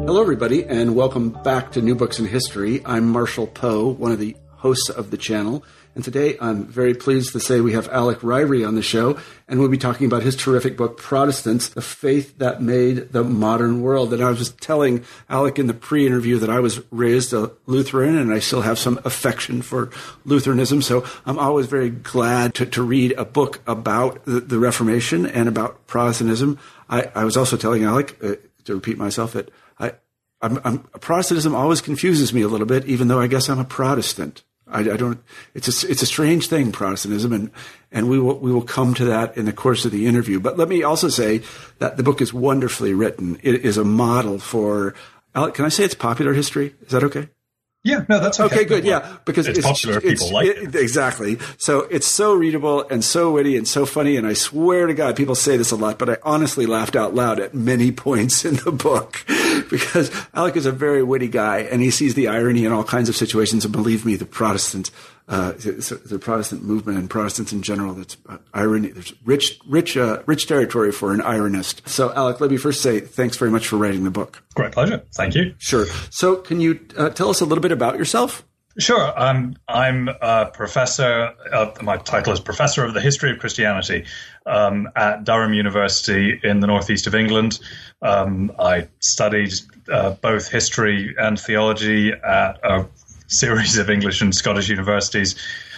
Hello, everybody, and welcome back to New Books in History. I'm Marshall Poe, one of the hosts of the channel, and today I'm very pleased to say we have Alec Ryrie on the show, and we'll be talking about his terrific book, Protestants, The Faith That Made the Modern World. And I was just telling Alec in the pre-interview that I was raised a Lutheran, and I still have some affection for Lutheranism, so I'm always very glad to read a book about the Reformation and about Protestantism. I was also telling Alec, to repeat myself, that Protestantism always confuses me a little bit, even though I guess I'm a Protestant. I don't. It's a strange thing, Protestantism, and we will come to that in the course of the interview. But let me also say that the book is wonderfully written. It is a model for. Alec, can I say it's popular history? Is that okay? Yeah, no, that's okay. Okay, good. Yeah, because it's popular. People like it. Exactly. So it's so readable and so witty and so funny. And I swear to God, people say this a lot, but I honestly laughed out loud at many points in the book because Alec is a very witty guy and he sees the irony in all kinds of situations. And believe me, the Protestant movement and Protestants in general, that's irony. There's rich territory for an ironist. So, Alec, let me first say thanks very much for writing the book. Great pleasure. Thank you. Sure. So, can you tell us a little bit about yourself? Sure. I'm a professor. My title is Professor of the History of Christianity at Durham University in the northeast of England. I studied both history and theology at a series of English and Scottish universities.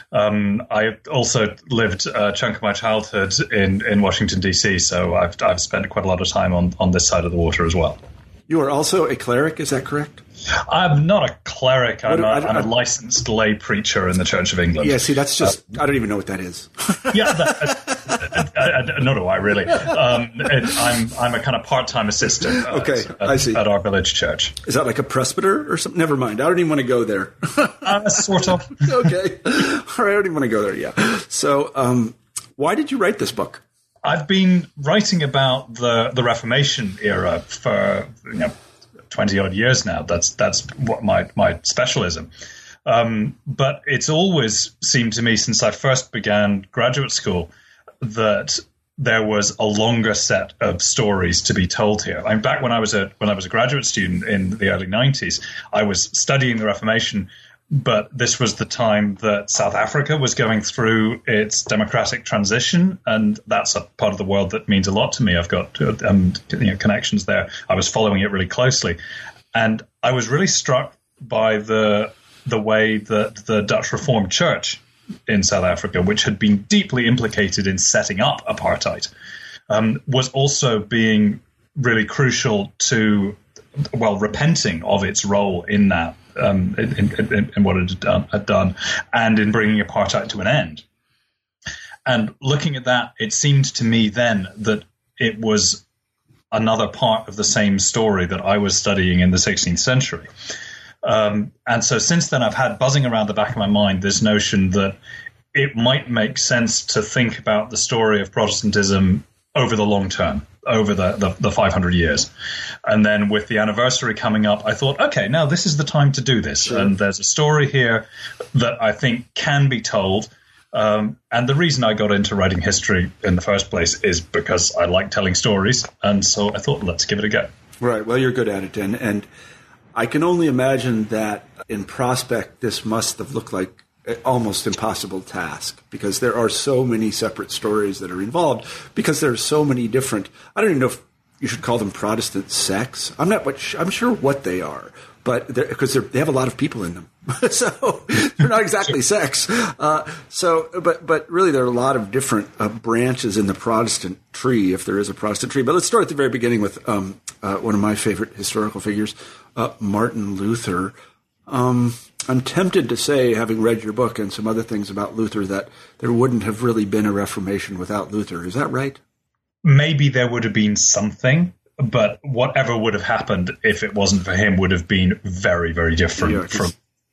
I also lived a chunk of my childhood in Washington, D.C., so I've spent quite a lot of time on this side of the water as well. You are also a cleric, is that correct? I'm not a cleric. I'm a licensed lay preacher in the Church of England. Yeah, see, that's just, I don't even know what that is. Yeah, nor do I really. I'm a kind of part-time assistant I see. At our village church. Is that like a presbyter or something? Never mind. I don't even want to go there. Sort of. Okay. All right, I don't even want to go there, yeah. So why did you write this book? I've been writing about the Reformation era for 20-odd years now. That's what my specialism. But it's always seemed to me since I first began graduate school that there was a longer set of stories to be told here. I mean, back when I was a graduate student in the early 90s, I was studying the Reformation, but this was the time that South Africa was going through its democratic transition, and that's a part of the world that means a lot to me. I've got connections there. I was following it really closely, and I was really struck by the way that the Dutch Reformed Church in South Africa, which had been deeply implicated in setting up apartheid, was also being really crucial to, repenting of its role in that. In what it had done, and in bringing apartheid to an end. And looking at that, it seemed to me then that it was another part of the same story that I was studying in the 16th century. And so since then, I've had buzzing around the back of my mind this notion that it might make sense to think about the story of Protestantism over the long term, over the 500 years. And then with the anniversary coming up, I thought, okay, now this is the time to do this. Sure. And there's a story here that I think can be told. And the reason I got into writing history in the first place is because I like telling stories. And so I thought, let's give it a go. Right. Well, you're good at it. And I can only imagine that in prospect, this must have looked like almost impossible task because there are so many separate stories that are involved because there are so many different, I don't even know if you should call them Protestant sects. I'm sure what they are, but because they have a lot of people in them. So they're not exactly sects. But really there are a lot of different branches in the Protestant tree, if there is a Protestant tree. But let's start at the very beginning with one of my favorite historical figures, Martin Luther. I'm tempted to say, having read your book and some other things about Luther, that there wouldn't have really been a Reformation without Luther. Is that right? Maybe there would have been something, but whatever would have happened if it wasn't for him would have been very, very different from.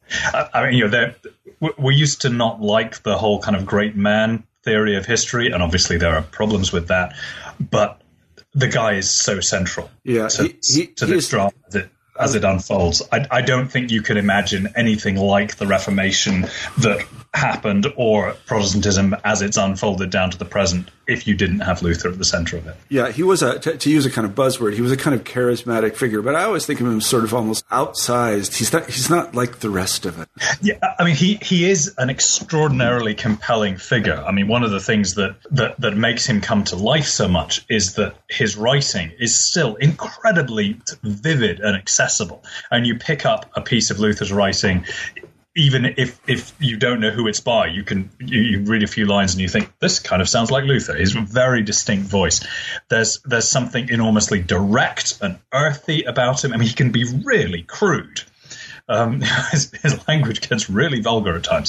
We used to not like the whole kind of great man theory of history, and obviously there are problems with that. But the guy is so central to this drama as it unfolds. I don't think you can imagine anything like the Reformation that happened, or Protestantism as it's unfolded down to the present, if you didn't have Luther at the center of it. Yeah, he was to use a kind of buzzword, he was a kind of charismatic figure, but I always think of him sort of almost outsized. He's not like the rest of it. Yeah, I mean, he is an extraordinarily compelling figure. I mean, one of the things that makes him come to life so much is that his writing is still incredibly vivid and accessible. And you pick up a piece of Luther's writing, even if you don't know who it's by, you read a few lines and you think, this kind of sounds like Luther. His very distinct voice. There's something enormously direct and earthy about him. I mean, he can be really crude. His language gets really vulgar at times.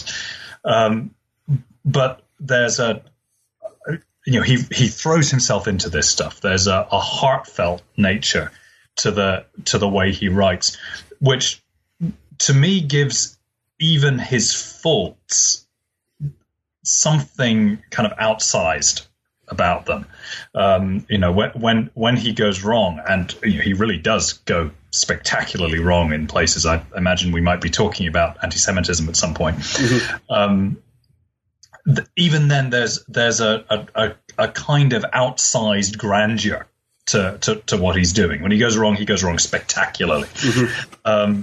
But there's he throws himself into this stuff. There's a heartfelt nature to the way he writes, which to me gives even his faults something kind of outsized about them. When he goes wrong, and he really does go spectacularly wrong in places. I imagine we might be talking about anti-Semitism at some point. Mm-hmm. Even then, there's a kind of outsized grandeur to what he's doing. When he goes wrong spectacularly. Mm-hmm.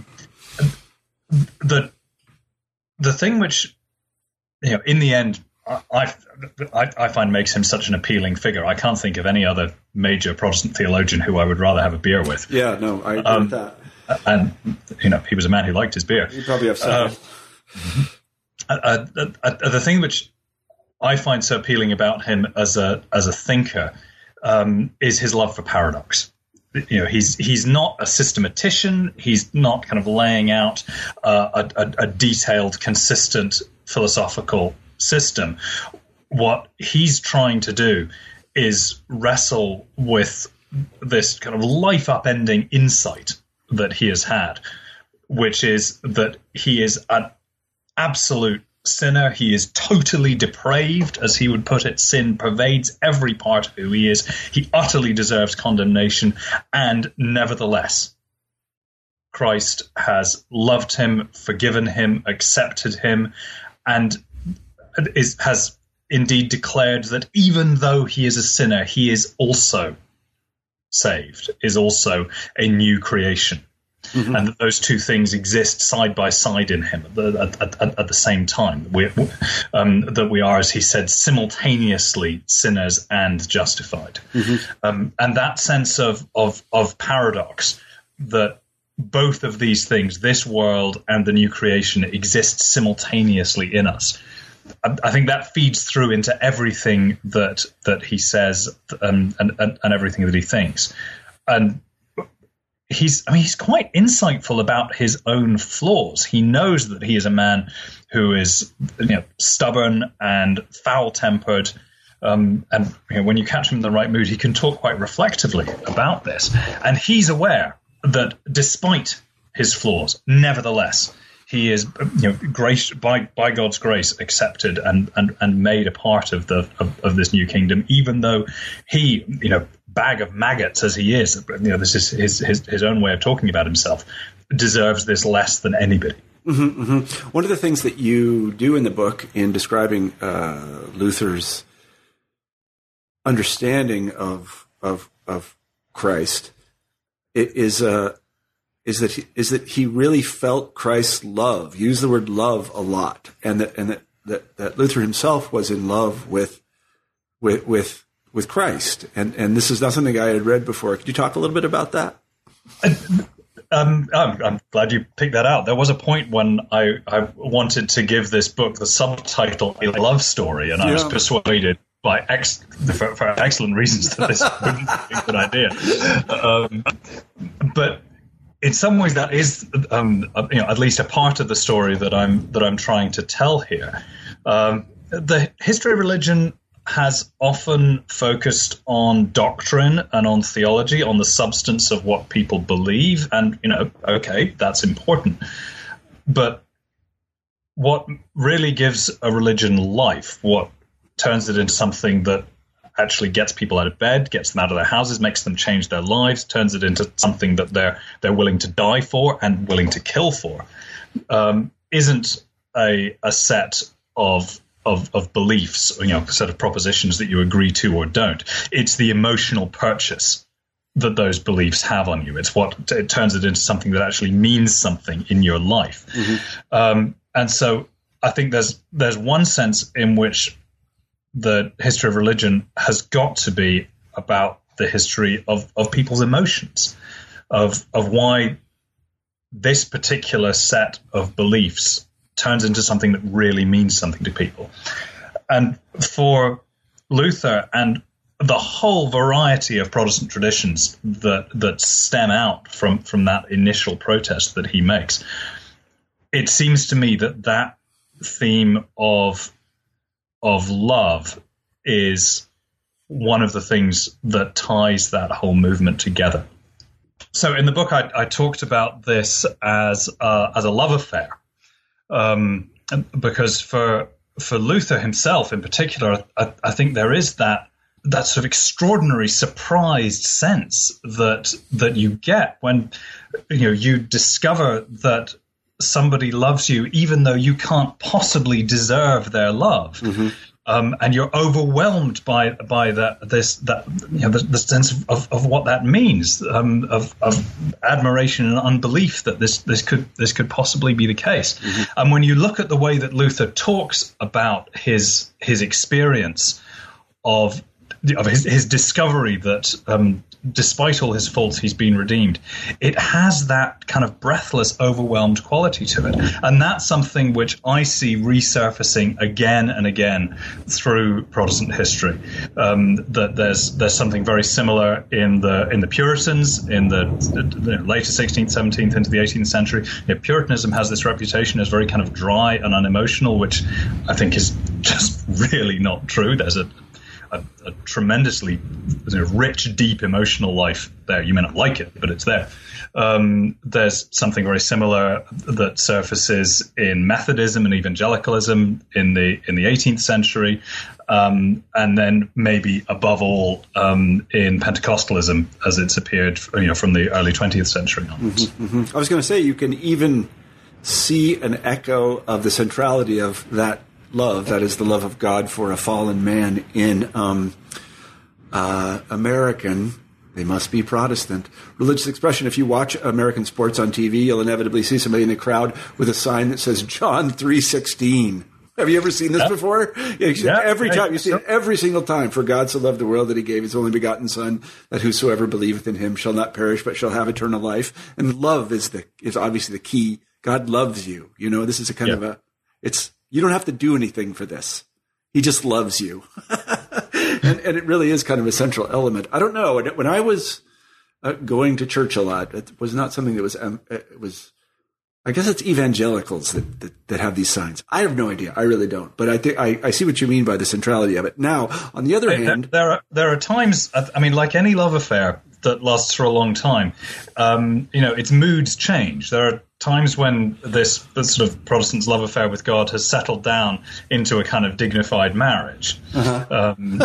The thing which, in the end, I find makes him such an appealing figure. I can't think of any other major Protestant theologian who I would rather have a beer with. Yeah, no, I agree with that. And he was a man who liked his beer. You probably have some. The thing which I find so appealing about him as a thinker is his love for paradox. He's not a systematician. He's not kind of laying out a detailed, consistent philosophical system. What he's trying to do is wrestle with this kind of life-upending insight that he has had, which is that he is an absolute sinner. He is totally depraved, as he would put it. Sin pervades every part of who he is. He utterly deserves condemnation, and nevertheless, Christ has loved him, forgiven him, accepted him, and has indeed declared that even though he is a sinner, he is also saved, is also a new creation. Mm-hmm. And that those two things exist side by side in him at the same time. That we are, as he said, simultaneously sinners and justified. Mm-hmm. And that sense of paradox, that both of these things, this world and the new creation, exist simultaneously in us. I think that feeds through into everything that he says and everything that he thinks. And he's quite insightful about his own flaws. He knows that he is a man who is, stubborn and foul-tempered. And when you catch him in the right mood, he can talk quite reflectively about this. And he's aware that despite his flaws, nevertheless, he is, by God's grace, accepted and made a part of this new kingdom, even though he, bag of maggots as he is, this is his own way of talking about himself, deserves this less than anybody. Mm-hmm, mm-hmm. One of the things that you do in the book in describing Luther's understanding of Christ is that he really felt Christ's love. Use the word love a lot, and that Luther himself was in love with Christ, and this is not something I had read before. Could you talk a little bit about that? I'm glad you picked that out. There was a point when I wanted to give this book the subtitle "A Love Story," and I was persuaded for excellent reasons that this wouldn't be a good idea. But in some ways, that is at least a part of the story that I'm trying to tell here. The history of religion has often focused on doctrine and on theology, on the substance of what people believe, and okay, that's important. But what really gives a religion life, what turns it into something that actually gets people out of bed, gets them out of their houses, makes them change their lives, turns it into something that they're willing to die for and willing to kill for, isn't a set of beliefs, a set of propositions that you agree to or don't. It's the emotional purchase that those beliefs have on you. It's what it turns it into something that actually means something in your life. And so I think there's one sense in which the history of religion has got to be about the history of people's emotions, of why this particular set of beliefs turns into something that really means something to people. And for Luther and the whole variety of Protestant traditions that stem out from that initial protest that he makes, it seems to me that theme of love is one of the things that ties that whole movement together. So in the book, I talked about this as a love affair, because for Luther himself in particular, I think there is that sort of extraordinary surprised sense that you get when you discover that somebody loves you even though you can't possibly deserve their love. And you're overwhelmed by the sense of what that means, of admiration and unbelief that this could possibly be the case. And when you look at the way that Luther talks about his experience of his discovery that despite all his faults, he's been redeemed, it has that kind of breathless, overwhelmed quality to it. And that's something which I see resurfacing again and again through Protestant history. That there's something very similar in the Puritans, in the later 16th, 17th, into the 18th century. Puritanism has this reputation as very kind of dry and unemotional, which I think is just really not true. There's a tremendously rich, deep emotional life there. You may not like it, but it's there. There's something very similar that surfaces in Methodism and evangelicalism in the 18th century, and then maybe above all in Pentecostalism as it's appeared from the early 20th century onwards. I was going to say you can even see an echo of the centrality of that love, that is the love of God for a fallen man, in American, they must be Protestant, religious expression. If you watch American sports on TV, you'll inevitably see somebody in the crowd with a sign that says John 3:16. Have you ever seen this before? Every time. You see it every single time. For God so loved the world that he gave his only begotten Son, that whosoever believeth in him shall not perish, but shall have eternal life. And love is obviously the key. God loves you. This is a kind of you don't have to do anything for this. He just loves you. and it really is kind of a central element. I don't know. When I was going to church a lot, it was not something that was, I guess it's evangelicals that have these signs. I have no idea. I really don't. But I think I see what you mean by the centrality of it. Now, on the other hand, there are times, like any love affair that lasts for a long time, its moods change. There are times when this sort of Protestant's love affair with God has settled down into a kind of dignified marriage, and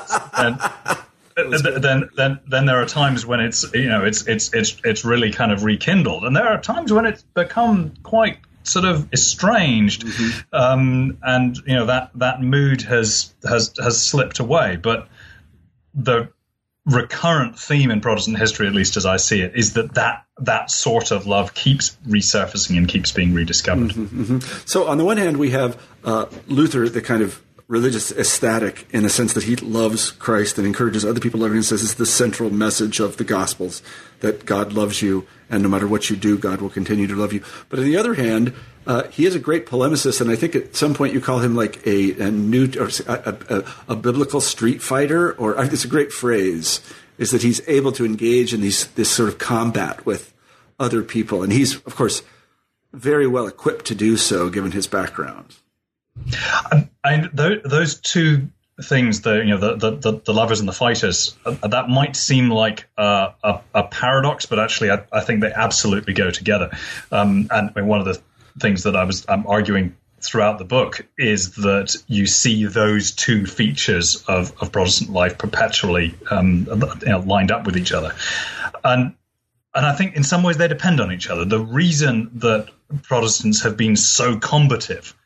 then there are times when it's really kind of rekindled, and there are times when it's become quite sort of estranged, and that mood has slipped away. But the recurrent theme in Protestant history, at least as I see it, is that sort of love keeps resurfacing and keeps being rediscovered. So on the one hand, we have Luther, the kind of religious ecstatic, in the sense that he loves Christ and encourages other people to love him, and says it's the central message of the Gospels, that God loves you, and no matter what you do, God will continue to love you. But on the other hand, he is a great polemicist, and I think at some point you call him like a biblical street fighter, or it's a great phrase, is that he's able to engage in this sort of combat with other people. And he's, of course, very well equipped to do so, given his background. And those two things, the lovers and the fighters, that might seem like a paradox, but actually I think they absolutely go together. And one of the things that I'm arguing throughout the book is that you see those two features of Protestant life perpetually lined up with each other. And I think in some ways they depend on each other. The reason that Protestants have been so combative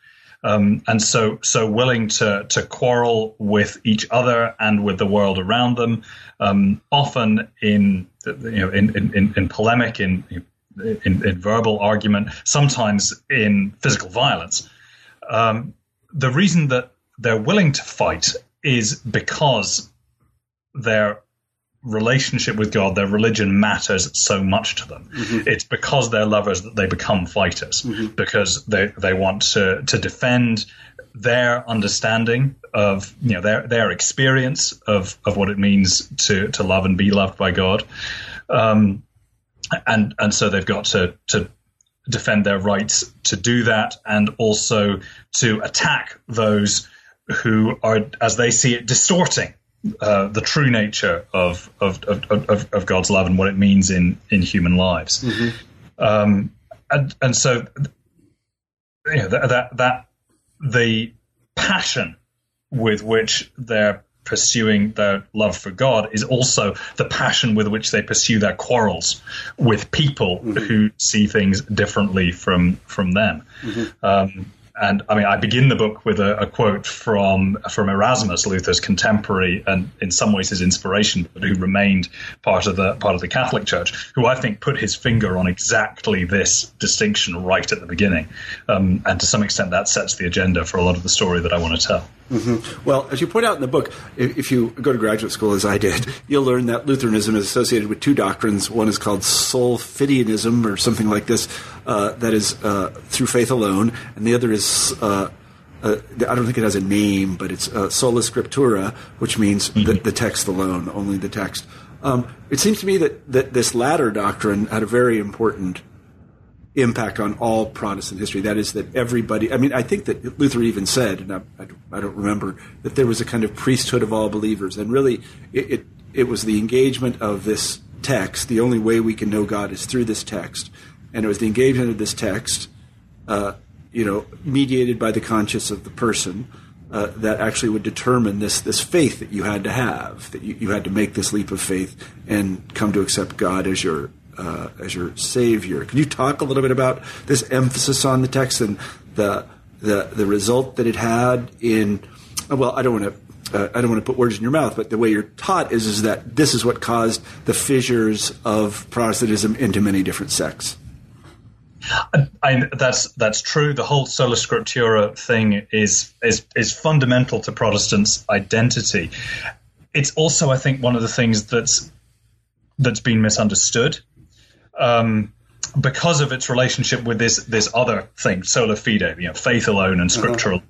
and so willing to quarrel with each other and with the world around them, often in polemic, in verbal argument, sometimes in physical violence. The reason that they're willing to fight is because their relationship with God, their religion, matters so much to them. Mm-hmm. It's because they're lovers that they become fighters, because they want to defend their understanding of their experience of what it means to love and be loved by God, and so they've got to defend their rights to do that, and also to attack those who are, as they see it, distorting the true nature of God's love and what it means in human lives. Mm-hmm. And so that the passion with which they're pursuing their love for God is also the passion with which they pursue their quarrels with people who see things differently from them. Mm-hmm. And I mean, I begin the book with a quote from Erasmus, Luther's contemporary, and in some ways his inspiration, but who remained part of the Catholic Church, who I think put his finger on exactly this distinction right at the beginning, and to some extent that sets the agenda for a lot of the story that I want to tell. Mm-hmm. Well, as you point out in the book, if you go to graduate school, as I did, you'll learn that Lutheranism is associated with two doctrines. One is called Solfidianism, or something like this, that is through faith alone, and the other is I don't think it has a name, but it's sola scriptura, which means the text alone, only the text. It seems to me that this latter doctrine had a very important impact on all Protestant history. That is, that everybody, I mean, I think that Luther even said, and I don't remember, that there was a kind of priesthood of all believers. And really, it was the engagement of this text. The only way we can know God is through this text. And it was the engagement of this text, mediated by the conscience of the person, that actually would determine this faith that you had to have, that you had to make this leap of faith and come to accept God as your Savior. Can you talk a little bit about this emphasis on the text and the result that it had in? Well, I don't want to put words in your mouth, but the way you're taught is that this is what caused the fissures of Protestantism into many different sects. That's true. The whole sola scriptura thing is fundamental to Protestants' identity. It's also, I think, one of the things that's been misunderstood. Because of its relationship with this other thing, sola fide, faith alone and scriptural.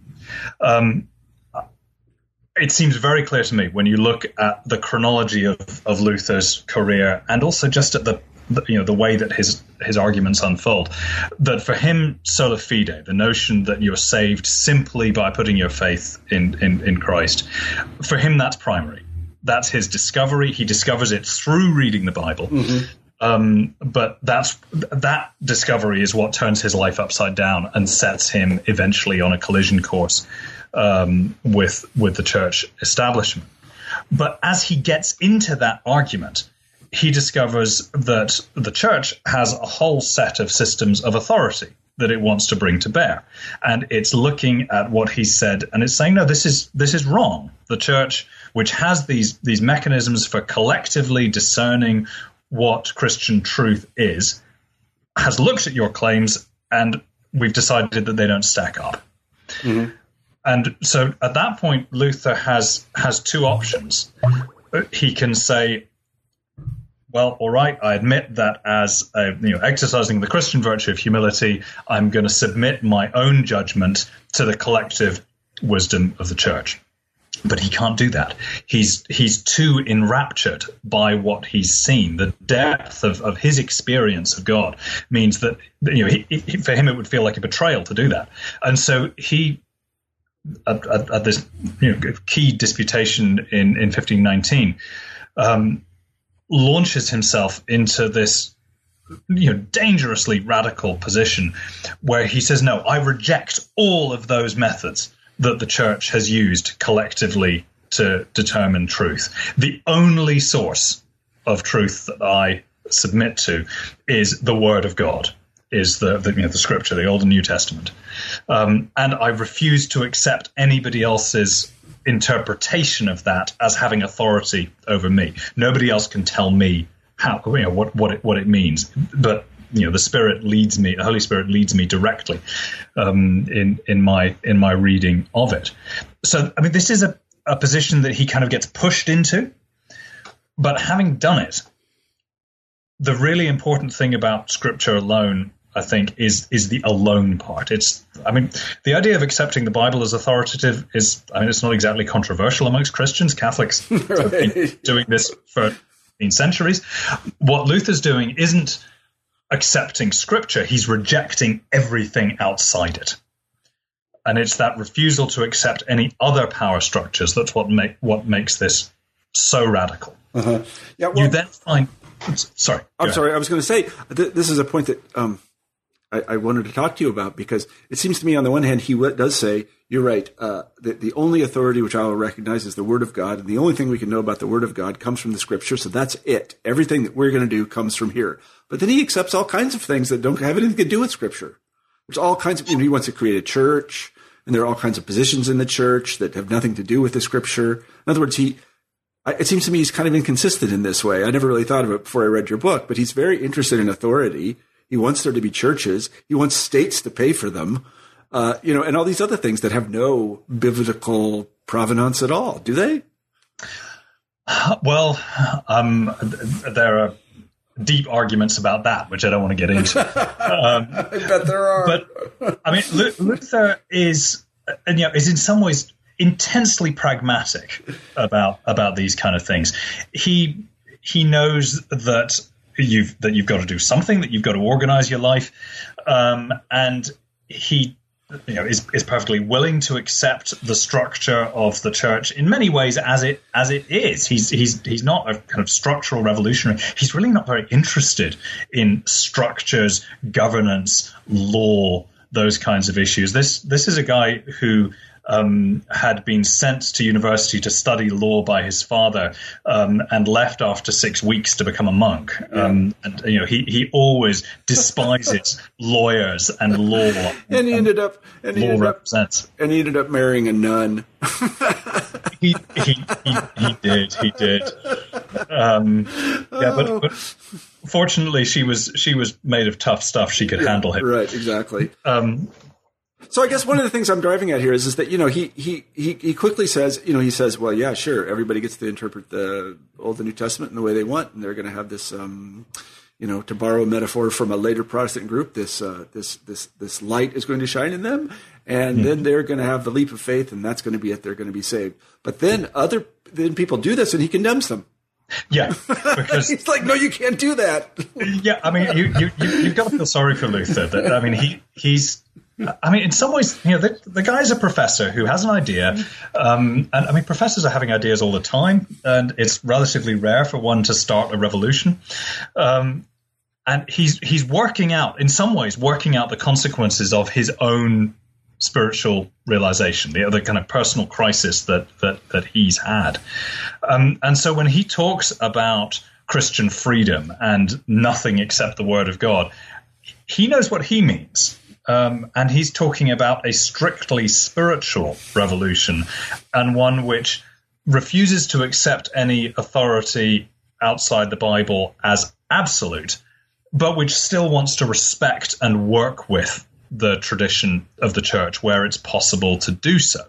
It seems very clear to me when you look at the chronology of Luther's career, and also just at the way that his arguments unfold, that for him sola fide, the notion that you're saved simply by putting your faith in Christ, for him that's primary. That's his discovery. He discovers it through reading the Bible. Mm-hmm. But that discovery is what turns his life upside down and sets him eventually on a collision course with the church establishment. But as he gets into that argument, he discovers that the church has a whole set of systems of authority that it wants to bring to bear, and it's looking at what he said and it's saying, no, this is wrong. The church, which has these mechanisms for collectively discerning what Christian truth is, has looked at your claims, and we've decided that they don't stack up. Mm-hmm. And so at that point, Luther has two options. He can say, well, all right, I admit that as exercising the Christian virtue of humility, I'm going to submit my own judgment to the collective wisdom of the church. But he can't do that. He's too enraptured by what he's seen. The depth of his experience of God means that for him it would feel like a betrayal to do that. And so he, at this key disputation in 1519, launches himself into this dangerously radical position where he says, no, I reject all of those methods that the church has used collectively to determine truth. The only source of truth that I submit to is the Word of God. is the Scripture, the Old and New Testament, and I refuse to accept anybody else's interpretation of that as having authority over me. Nobody else can tell me how what it means, but the Spirit leads me. The Holy Spirit leads me directly in my reading of it. So, I mean, this is a position that he kind of gets pushed into, but having done it, the really important thing about Scripture alone, I think, is the alone part. The idea of accepting the Bible as authoritative it's not exactly controversial amongst Christians. Catholics have been doing this for 15 centuries. What Luther's doing isn't accepting Scripture. He's rejecting everything outside it. And it's that refusal to accept any other power structures that's what makes this so radical. Uh-huh. Yeah, well, you then find... Sorry. I'm sorry. I was going to say, this is a point that I wanted to talk to you about, because it seems to me, on the one hand, he does say, you're right, the only authority which I will recognize is the Word of God, and the only thing we can know about the Word of God comes from the Scripture, so that's it. Everything that we're going to do comes from here. But then he accepts all kinds of things that don't have anything to do with Scripture. There's all kinds of, he wants to create a church, and there are all kinds of positions in the church that have nothing to do with the Scripture. In other words, it seems to me he's kind of inconsistent in this way. I never really thought of it before I read your book, but he's very interested in authority. He wants there to be churches. He wants states to pay for them, and all these other things that have no biblical provenance at all. Do they? Well, there are deep arguments about that, which I don't want to get into. I bet there are. But I mean, Luther is in some ways intensely pragmatic about these kind of things. He knows that you've got to do something, that you've got to organize your life, and he is perfectly willing to accept the structure of the church in many ways as it is. He's not a kind of structural revolutionary. He's really not very interested in structures, governance, law, those kinds of issues. This is a guy who had been sent to university to study law by his father, and left after 6 weeks to become a monk. And he always despises lawyers and law. And he ended up marrying a nun. He did. But fortunately, she was made of tough stuff. She could handle him. Right, exactly. So I guess one of the things I'm driving at here is that, he quickly says, he says, well, yeah, sure, everybody gets to interpret the Old and New Testament in the way they want, and they're going to have this, to borrow a metaphor from a later Protestant group, this light is going to shine in them, and then they're going to have the leap of faith, and that's going to be it. They're going to be saved. But then people do this, and he condemns them. Yeah, because he's like, no, you can't do that. Yeah, I mean, you've got to feel sorry for Luther. He's. I mean, in some ways, the guy's a professor who has an idea, and I mean, professors are having ideas all the time, and it's relatively rare for one to start a revolution. And he's working out the consequences of his own spiritual realization, the kind of personal crisis that he's had. And so when he talks about Christian freedom and nothing except the Word of God, he knows what he means. And he's talking about a strictly spiritual revolution, and one which refuses to accept any authority outside the Bible as absolute, but which still wants to respect and work with the tradition of the church where it's possible to do so.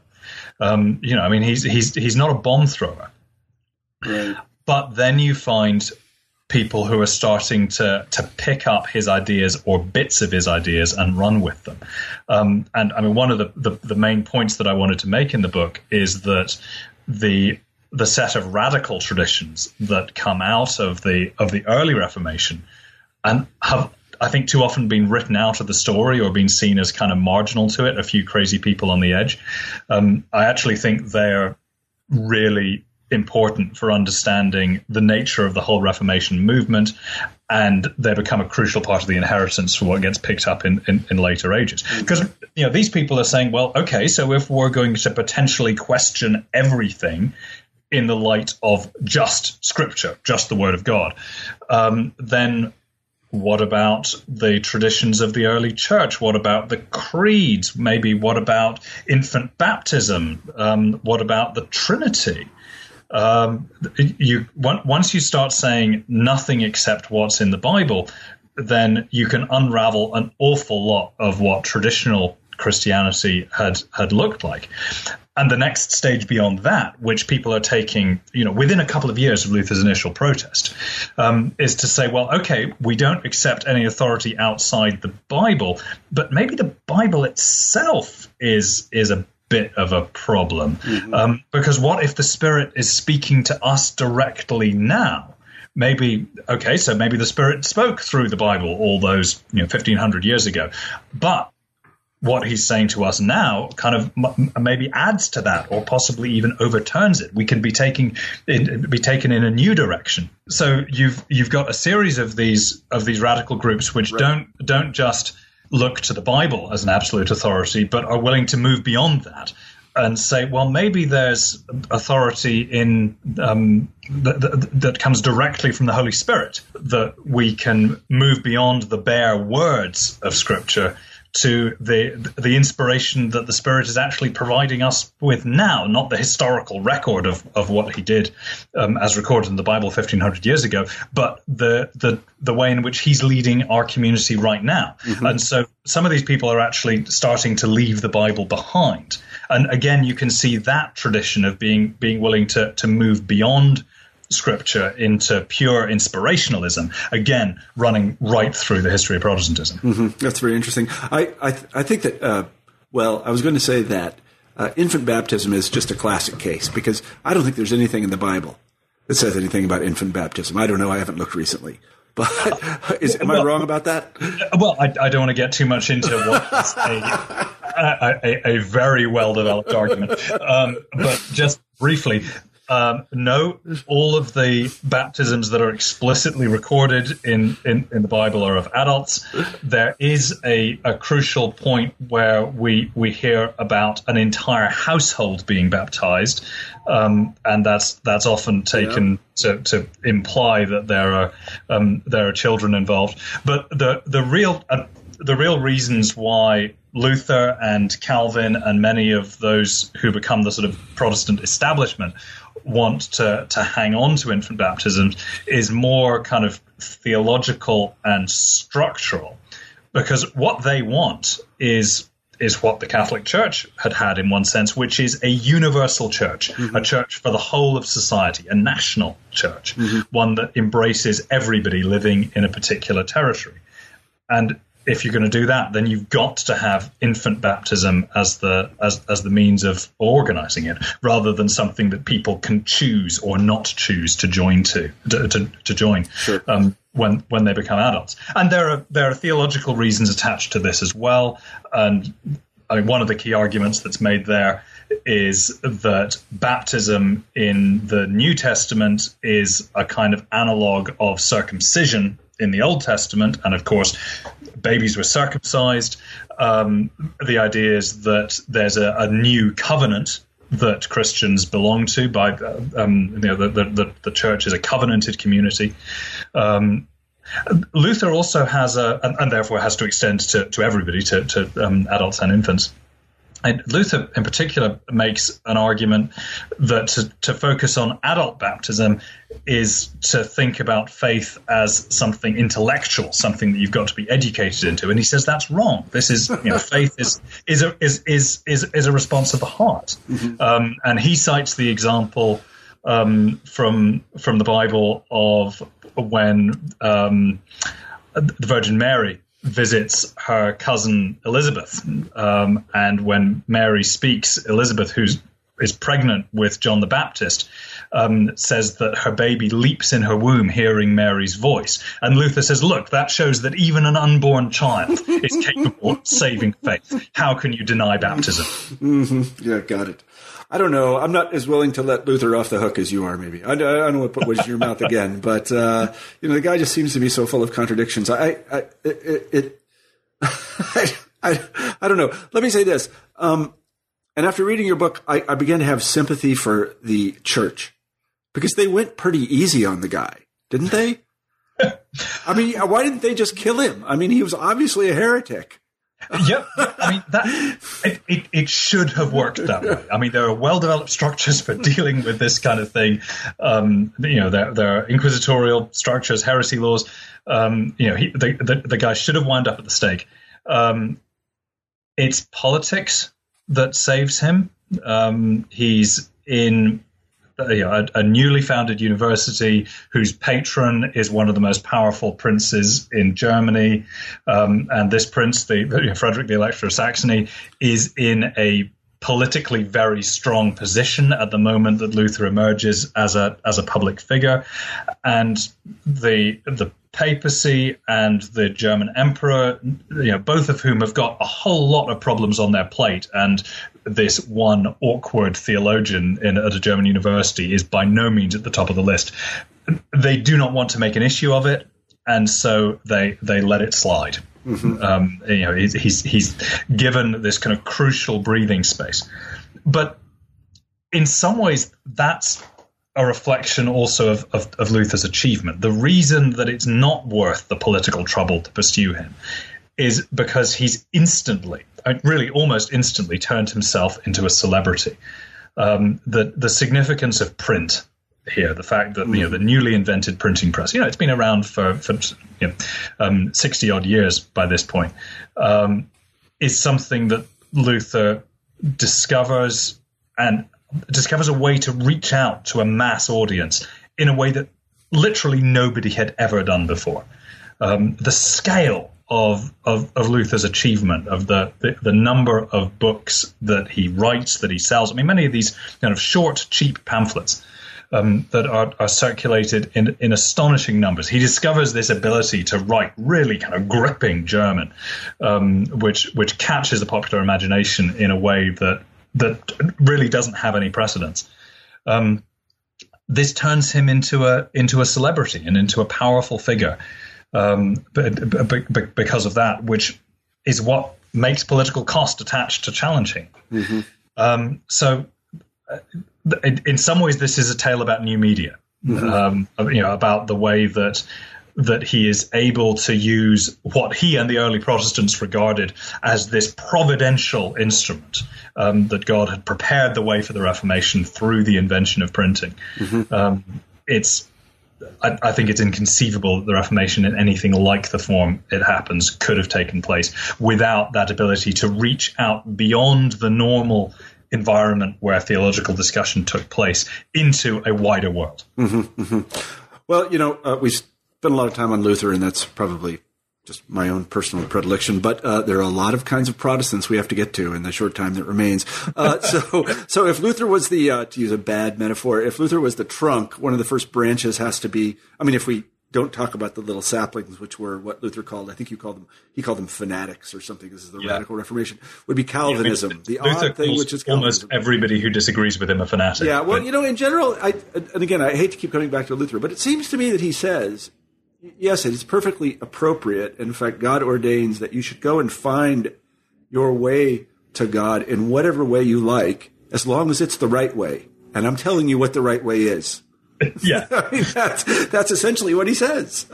He's not a bomb thrower. Right. But then you find people who are starting to pick up his ideas or bits of his ideas and run with them. And I mean, one of the main points that I wanted to make in the book is that the set of radical traditions that come out of the early Reformation and have, I think, too often been written out of the story or been seen as kind of marginal to it, a few crazy people on the edge. I actually think they're really important for understanding the nature of the whole Reformation movement, and they become a crucial part of the inheritance for what gets picked up in later ages. Because these people are saying, well, okay, so if we're going to potentially question everything in the light of just Scripture, just the Word of God, then What about the traditions of the early church? What about the creeds? Maybe what about infant baptism? What about the Trinity? Once you start saying nothing except what's in the Bible, then you can unravel an awful lot of what traditional Christianity had looked like. And the next stage beyond that, which people are taking, within a couple of years of Luther's initial protest, is to say, well, okay, we don't accept any authority outside the Bible, but maybe the Bible itself is a bit of a problem. Mm-hmm. Because what if the Spirit is speaking to us directly now? Maybe the Spirit spoke through the Bible all those 1,500 years ago, but what he's saying to us now kind of maybe adds to that, or possibly even overturns it. We can be taken in a new direction. So you've got a series of these radical groups which don't just look to the Bible as an absolute authority, but are willing to move beyond that and say, well, maybe there's authority in that comes directly from the Holy Spirit, that we can move beyond the bare words of Scripture to the inspiration that the Spirit is actually providing us with now, not the historical record of what he did as recorded in the Bible 1,500 years ago, but the way in which he's leading our community right now. Mm-hmm. And so some of these people are actually starting to leave the Bible behind. And again, you can see that tradition of being willing to move beyond Scripture into pure inspirationalism, again, running right through the history of Protestantism. Mm-hmm. That's very interesting. I think that, I was going to say that infant baptism is just a classic case, because I don't think there's anything in the Bible that says anything about infant baptism. I don't know. I haven't looked recently. But am I wrong about that? Well, I don't want to get too much into what is a very well-developed argument. But just briefly, no, all of the baptisms that are explicitly recorded in the Bible are of adults. There is a crucial point where we hear about an entire household being baptized, and that's often taken to imply that there are children involved. But the real reasons why Luther and Calvin and many of those who become the sort of Protestant establishment want to hang on to infant baptisms is more kind of theological and structural, because what they want is what the Catholic Church had in one sense, which is a universal church, mm-hmm. a church for the whole of society, a national church, mm-hmm. one that embraces everybody living in a particular territory. And if you're going to do that, then you've got to have infant baptism as the means of organizing it, rather than something that people can choose or not choose to join to join. Sure. When they become adults. And there are theological reasons attached to this as well. And I mean, one of the key arguments that's made there is that baptism in the New Testament is a kind of analog of circumcision in the Old Testament, and of course, babies were circumcised. The idea is that there's a new covenant that Christians belong to. By the church is a covenanted community. Luther also has and therefore has to extend to everybody, to adults and infants. And Luther, in particular, makes an argument that to focus on adult baptism is to think about faith as something intellectual, something that you've got to be educated into. And he says that's wrong. This is, faith is a response of the heart. Mm-hmm. And he cites the example from the Bible of when the Virgin Mary visits her cousin Elizabeth, and when Mary speaks, Elizabeth, who is pregnant with John the Baptist, says that her baby leaps in her womb hearing Mary's voice. And Luther says, look, that shows that even an unborn child is capable of saving faith. How can you deny baptism? Mm-hmm. Yeah, got it. I don't know. I'm not as willing to let Luther off the hook as you are, maybe. I don't want to put words in your mouth again, but, the guy just seems to be so full of contradictions. I don't know. Let me say this. And after reading your book, I began to have sympathy for the church, because they went pretty easy on the guy, didn't they? I mean, why didn't they just kill him? I mean, he was obviously a heretic. Yep. I mean, it should have worked that way. I mean, there are well-developed structures for dealing with this kind of thing. There are inquisitorial structures, heresy laws. The guy should have wound up at the stake. It's politics that saves him. He's in a newly founded university whose patron is one of the most powerful princes in Germany. And this prince, Frederick the Elector of Saxony, is in a politically very strong position at the moment that Luther emerges as a public figure. And the papacy and the German emperor, both of whom have got a whole lot of problems on their plate, and this one awkward theologian at a German university is by no means at the top of the list. They do not want to make an issue of it, and so they let it slide. Mm-hmm. He's given this kind of crucial breathing space. But in some ways, that's a reflection also of Luther's achievement. The reason that it's not worth the political trouble to pursue him is because he's almost instantly turned himself into a celebrity. The significance of print here, the fact that the newly invented printing press, it's been around for 60 odd years by this point, is something that Luther discovers a way to reach out to a mass audience in a way that literally nobody had ever done before. The scale of Luther's achievement, of the number of books that he writes, that he sells. I mean, many of these kind of short, cheap pamphlets that are circulated in astonishing numbers. He discovers this ability to write really kind of gripping German, which catches the popular imagination in a way that really doesn't have any precedence. This turns him into a celebrity and into a powerful figure. Because of that, which is what makes political cost attached to challenging. Mm-hmm. So, in some ways, this is a tale about new media. Mm-hmm. About the way that he is able to use what he and the early Protestants regarded as this providential instrument, that God had prepared the way for the Reformation through the invention of printing. Mm-hmm. I think it's inconceivable that the Reformation in anything like the form it happens could have taken place without that ability to reach out beyond the normal environment where theological discussion took place into a wider world. Mm-hmm, mm-hmm. Well, we spent a lot of time on Luther, and that's probably just my own personal predilection, but there are a lot of kinds of Protestants we have to get to in the short time that remains. So if Luther was to use a bad metaphor, if Luther was the trunk, one of the first branches has to be, if we don't talk about the little saplings, which were what Luther called, I think he called them fanatics or something. This is the Radical Reformation, would be Calvinism. The Luther odd thing, which is Calvinism. Almost everybody who disagrees with him a fanatic. Yeah, well, in general, and again, I hate to keep coming back to Luther, but it seems to me that he says, yes, it is perfectly appropriate. In fact, God ordains that you should go and find your way to God in whatever way you like, as long as it's the right way. And I'm telling you what the right way is. Yeah, that's essentially what he says.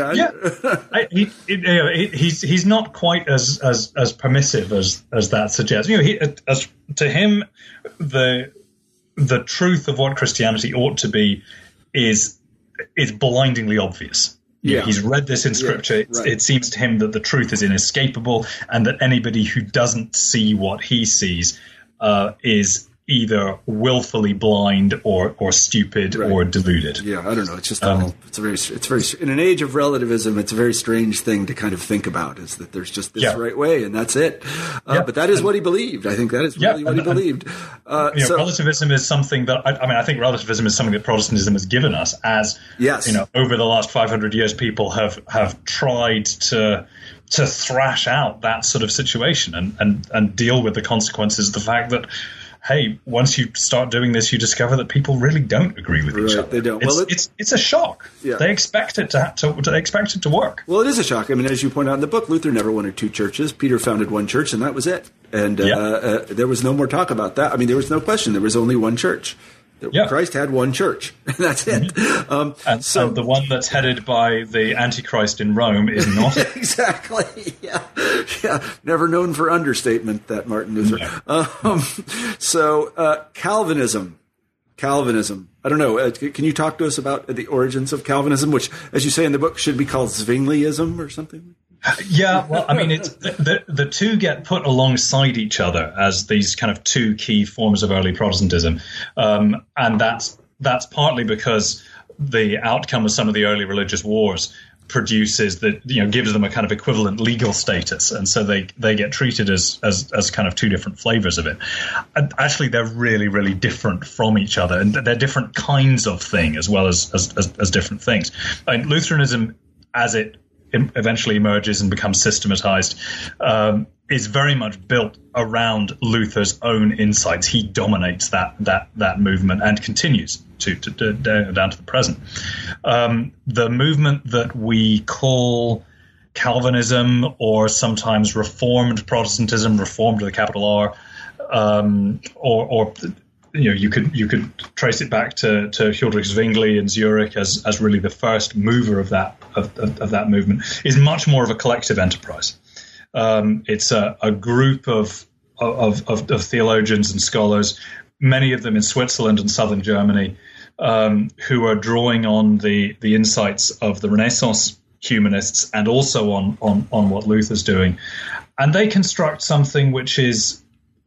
He's not quite as permissive as that suggests. To him, the truth of what Christianity ought to be is blindingly obvious. Yeah. He's read this in Scripture. Yeah, right. It seems to him that the truth is inescapable, and that anybody who doesn't see what he sees is either willfully blind or stupid or deluded. Yeah, I don't know. It's just it's very in an age of relativism, it's a very strange thing to kind of think about, is that there's just this right way and that's it. But that is what he believed. I think that is really what he believed. Relativism is something that I think relativism is something that Protestantism has given us as over the last 500 years, people have tried to thrash out that sort of situation and deal with the consequences of the fact that, hey, once you start doing this, you discover that people really don't agree with each other. They don't. It's a shock. Yeah. They expect it to work. Well, it is a shock. As you point out in the book, Luther never wanted two churches. Peter founded one church, and that was it. And there was no more talk about that. There was no question. There was only one church. Christ had one church, and that's it. And the one that's headed by the Antichrist in Rome is not. Exactly. Yeah. Never known for understatement, that Martin Luther. Yeah. Calvinism. I don't know. Can you talk to us about the origins of Calvinism, which, as you say in the book, should be called Zwingliism or something? Yeah, well, I mean, it's the two get put alongside each other as these kind of two key forms of early Protestantism, and that's partly because the outcome of some of the early religious wars produces that, gives them a kind of equivalent legal status, and so they get treated as kind of two different flavors of it. And actually, they're really, really different from each other, and they're different kinds of thing as well as different things. I mean, Lutheranism, as it eventually emerges and becomes systematized, is very much built around Luther's own insights. He dominates that movement and continues to down to the present. The movement that we call Calvinism, or sometimes Reformed Protestantism, Reformed with a capital R, or you could trace it back to Huldrych Zwingli in Zurich as really the first mover of that movement, is much more of a collective enterprise. It's a group of theologians and scholars, many of them in Switzerland and southern Germany, who are drawing on the insights of the Renaissance humanists and also on what Luther's doing, and they construct something which is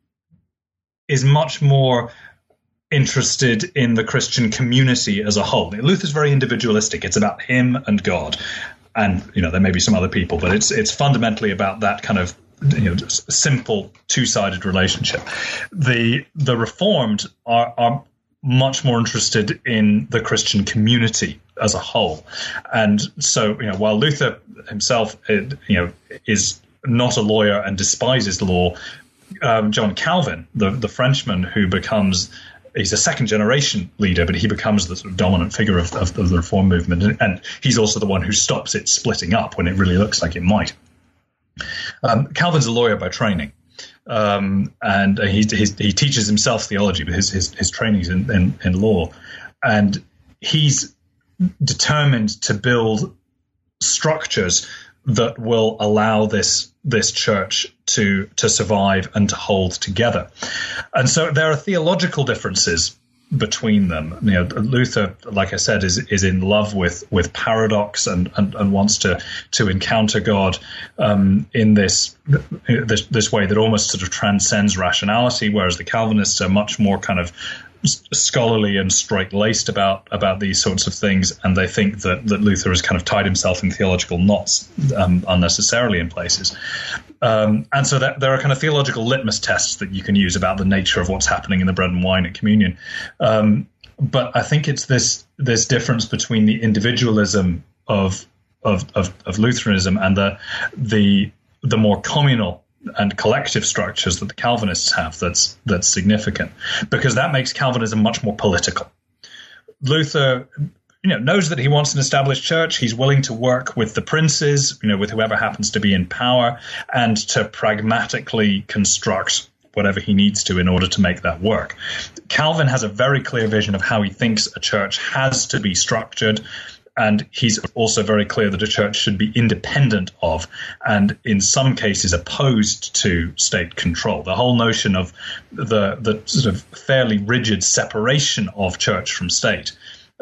much more interested in the Christian community as a whole. Luther's very individualistic. It's about him and God, and there may be some other people, but it's fundamentally about that kind of simple two-sided relationship. The Reformed are much more interested in the Christian community as a whole, and so while Luther himself is not a lawyer and despises law, John Calvin, the Frenchman who he's a second-generation leader, but he becomes the sort of dominant figure of the Reform movement, and he's also the one who stops it splitting up when it really looks like it might. Calvin's a lawyer by training, and he teaches himself theology, but his training's in law, and he's determined to build structures that will allow this church to survive and to hold together. And so there are theological differences between them. Luther, like I said, is in love with paradox and wants to encounter God in this way that almost sort of transcends rationality, whereas the Calvinists are much more kind of scholarly and straight-laced about these sorts of things, and they think that Luther has kind of tied himself in theological knots unnecessarily in places. And so there are kind of theological litmus tests that you can use about the nature of what's happening in the bread and wine at communion. But I think it's this difference between the individualism of Lutheranism and the more communal and collective structures that the Calvinists have that's significant, because that makes Calvinism much more political. Luther knows that he wants an established church. He's willing to work with the princes, with whoever happens to be in power, and to pragmatically construct whatever he needs to in order to make that work. Calvin has a very clear vision of how he thinks a church has to be structured, and he's also very clear that a church should be independent of, and in some cases opposed to, state control. The whole notion of the sort of fairly rigid separation of church from state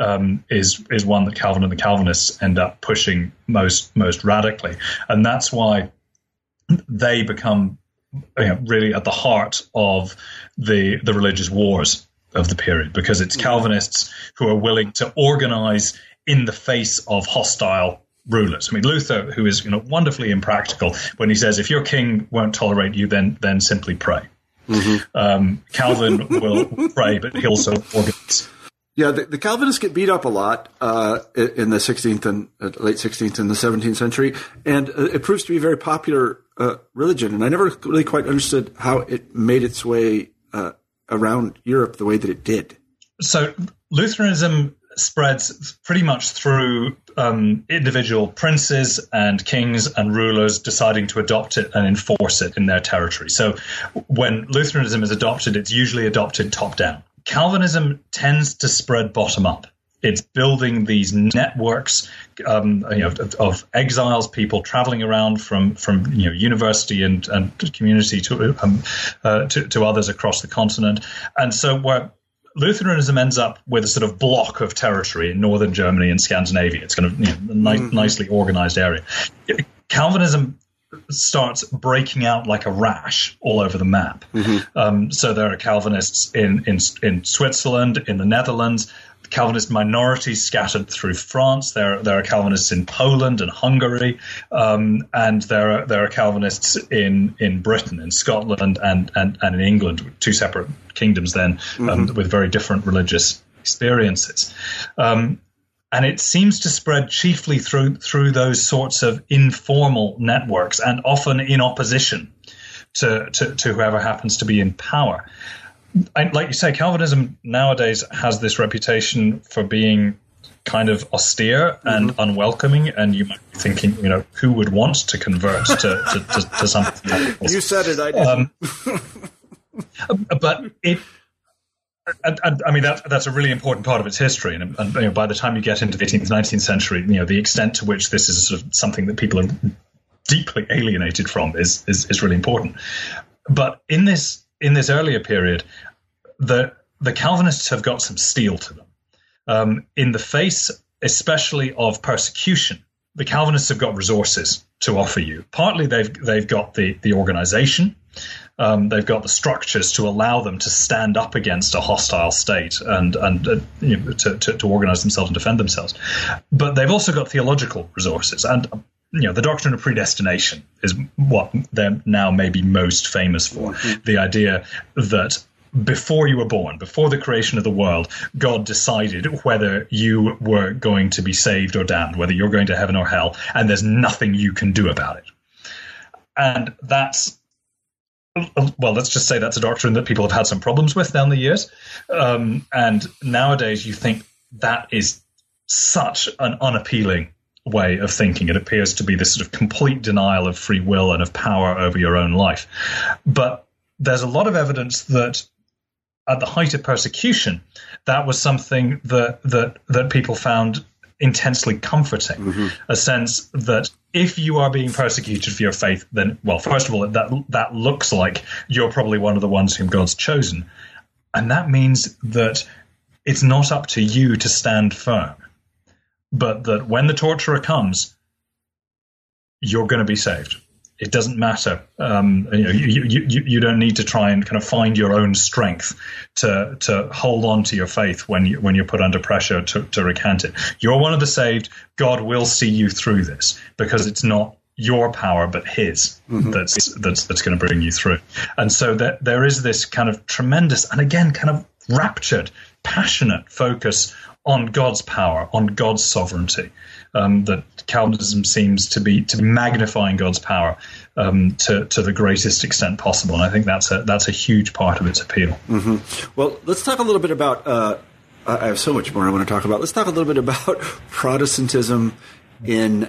is one that Calvin and the Calvinists end up pushing most radically, and that's why they become really at the heart of the religious wars of the period, because it's Calvinists who are willing to organize in the face of hostile rulers. I mean, Luther, who is wonderfully impractical, when he says, if your king won't tolerate you, then simply pray. Mm-hmm. Calvin will pray, but he also organize. Yeah, the Calvinists get beat up a lot in the 16th and late 16th and the 17th century, and it proves to be a very popular religion. And I never really quite understood how it made its way around Europe the way that it did. So Lutheranism spreads pretty much through individual princes and kings and rulers deciding to adopt it and enforce it in their territory. So when Lutheranism is adopted, it's usually adopted top down. Calvinism tends to spread bottom up. It's building these networks of exiles, people traveling around from university and community to others across the continent. And so where Lutheranism ends up with a sort of block of territory in northern Germany and Scandinavia. It's kind of a nicely organized area. Calvinism starts breaking out like a rash all over the map. So there are Calvinists in Switzerland, in the Netherlands, Calvinist minorities scattered through France. There are Calvinists in Poland and Hungary, and there are Calvinists in Britain, in Scotland, and in England, two separate kingdoms then, with very different religious experiences. And it seems to spread chiefly through those sorts of informal networks, and often in opposition to whoever happens to be in power. And like you say, Calvinism nowadays has this reputation for being kind of austere and unwelcoming, and you might be thinking, who would want to convert to something like this? You said it, I didn't. But it, I mean, that's a really important part of its history, and by the time you get into the 18th, 19th century, the extent to which this is sort of something that people are deeply alienated from is really important. But in this earlier period, the Calvinists have got some steel to them. In the face, especially of persecution, the Calvinists have got resources to offer you. Partly they've got the organization, they've got the structures to allow them to stand up against a hostile state and to organize themselves and defend themselves. But they've also got theological resources, and the doctrine of predestination is what they're now maybe most famous for. The idea that before you were born, before the creation of the world, God decided whether you were going to be saved or damned, whether you're going to heaven or hell, and there's nothing you can do about it. And that's, well, let's just say that's a doctrine that people have had some problems with down the years. And nowadays you think that is such an unappealing way of thinking. It appears to be this sort of complete denial of free will and of power over your own life. But there's a lot of evidence that at the height of persecution, that was something that people found intensely comforting. A sense that if you are being persecuted for your faith, then, well, first of all, that looks like you're probably one of the ones whom God's chosen. And that means that it's not up to you to stand firm, but that when the torturer comes, you're going to be saved. It doesn't matter. You don't need to try and kind of find your own strength to hold on to your faith when you're put under pressure to recant it. You're one of the saved. God will see you through this, because it's not your power but His that's going to bring you through. And so there is this kind of tremendous, and again, kind of raptured, passionate focus on God's power, on God's sovereignty. That Calvinism seems to be magnifying God's power to the greatest extent possible, and I think that's a huge part of its appeal. Well, let's talk a little bit about. I have so much more I want to talk about. Let's talk a little bit about Protestantism in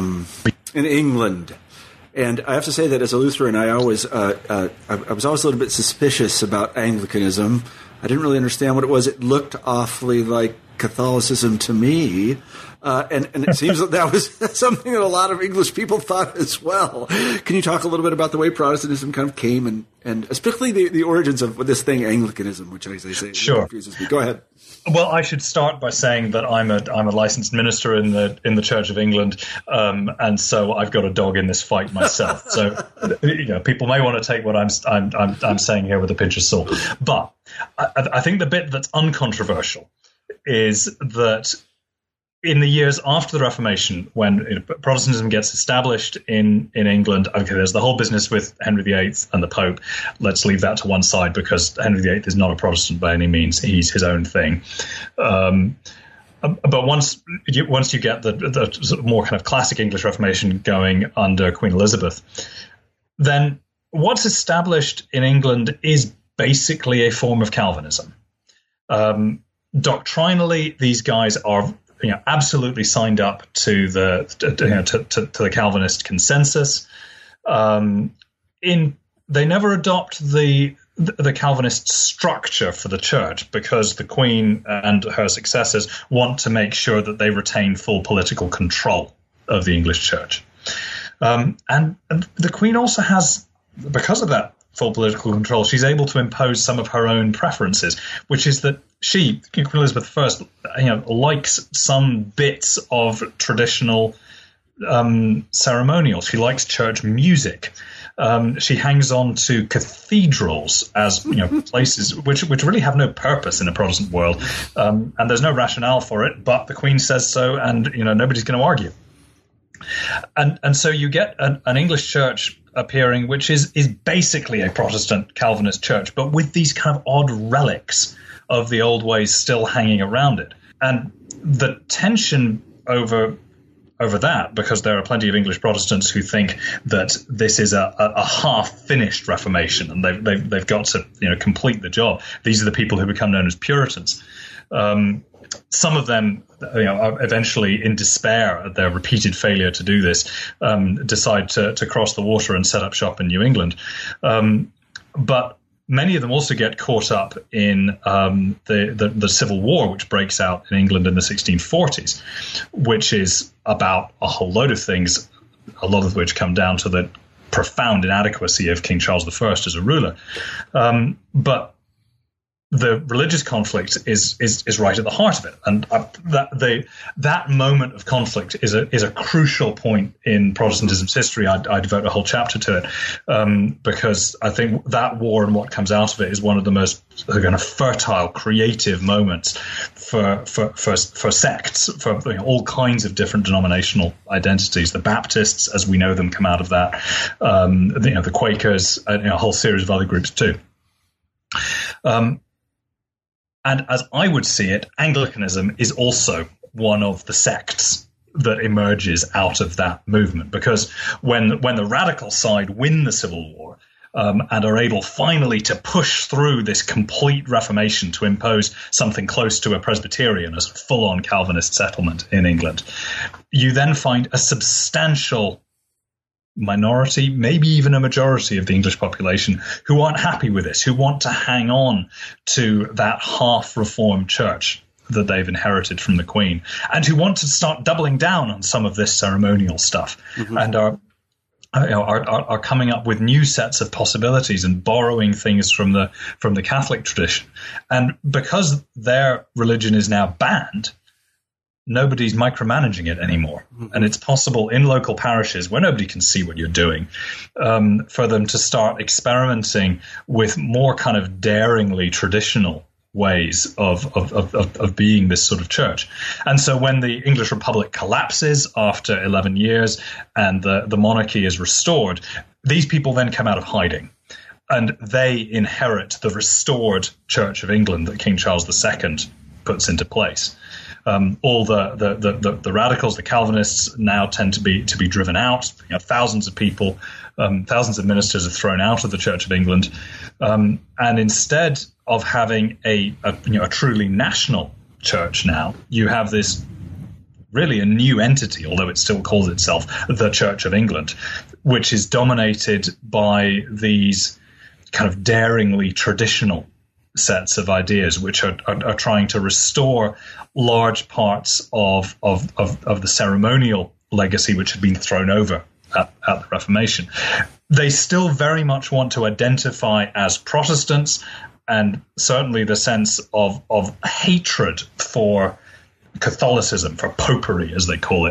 England. And I have to say that as a Lutheran, I was always a little bit suspicious about Anglicanism. I didn't really understand what it was. It looked awfully like Catholicism to me. And it seems that was something that a lot of English people thought as well. Can you talk a little bit about the way Protestantism kind of came and especially the origins of this thing, Anglicanism, which I say sure. Confuses me. Go ahead. Well, I should start by saying that I'm a licensed minister in the Church of England, and so I've got a dog in this fight myself. So people may want to take what I'm saying here with a pinch of salt. But I think the bit that's uncontroversial is that in the years after the Reformation, when Protestantism gets established in England, okay, there's the whole business with Henry VIII and the Pope. Let's leave that to one side, because Henry VIII is not a Protestant by any means. He's his own thing. But once you get the more kind of classic English Reformation going under Queen Elizabeth, then what's established in England is basically a form of Calvinism. Doctrinally, these guys are absolutely signed up to the Calvinist consensus. They never adopt the the Calvinist structure for the church, because the Queen and her successors want to make sure that they retain full political control of the English church. And the Queen also has, because of that full political control, she's able to impose some of her own preferences, which is that she, Queen Elizabeth I, likes some bits of traditional ceremonial. She likes church music. She hangs on to cathedrals as places which really have no purpose in a Protestant world, and there's no rationale for it. But the Queen says so, and nobody's going to argue. And so you get an English church appearing, which is basically a Protestant Calvinist church, but with these kind of odd relics of the old ways still hanging around it. And the tension over that, because there are plenty of English Protestants who think that this is a half-finished Reformation, and they've got to complete the job. These are the people who become known as Puritans. Some of them, are eventually, in despair at their repeated failure to do this, decide to cross the water and set up shop in New England. But many of them also get caught up in the Civil War, which breaks out in England in the 1640s, which is about a whole load of things, a lot of which come down to the profound inadequacy of King Charles I as a ruler. But the religious conflict is right at the heart of it, and that moment of conflict is a crucial point in Protestantism's history. I devote a whole chapter to it, because I think that war and what comes out of it is one of the most kind of fertile, creative moments for sects, for all kinds of different denominational identities. The Baptists, as we know them, come out of that. The Quakers, a whole series of other groups too. And as I would see it, Anglicanism is also one of the sects that emerges out of that movement, because when the radical side win the Civil War and are able finally to push through this complete Reformation to impose something close to a Presbyterian, a full-on Calvinist settlement in England, you then find a substantial minority, maybe even a majority of the English population who aren't happy with this, who want to hang on to that half-reformed church that they've inherited from the Queen, and who want to start doubling down on some of this ceremonial stuff, and are coming up with new sets of possibilities and borrowing things from the Catholic tradition. And because their religion is now banned, nobody's micromanaging it anymore. And it's possible in local parishes where nobody can see what you're doing, for them to start experimenting with more kind of daringly traditional ways of being this sort of church. And so when the English Republic collapses after 11 years and the monarchy is restored, these people then come out of hiding. And they inherit the restored Church of England that King Charles II puts into place. All the radicals, the Calvinists, now tend to be driven out. Thousands of people, thousands of ministers are thrown out of the Church of England, and instead of having a truly national church, now you have this really a new entity, although it still calls itself the Church of England, which is dominated by these kind of daringly traditional sets of ideas, which are trying to restore large parts of the ceremonial legacy which had been thrown over at the Reformation. They still very much want to identify as Protestants, and certainly the sense of hatred for Catholicism, for popery as they call it,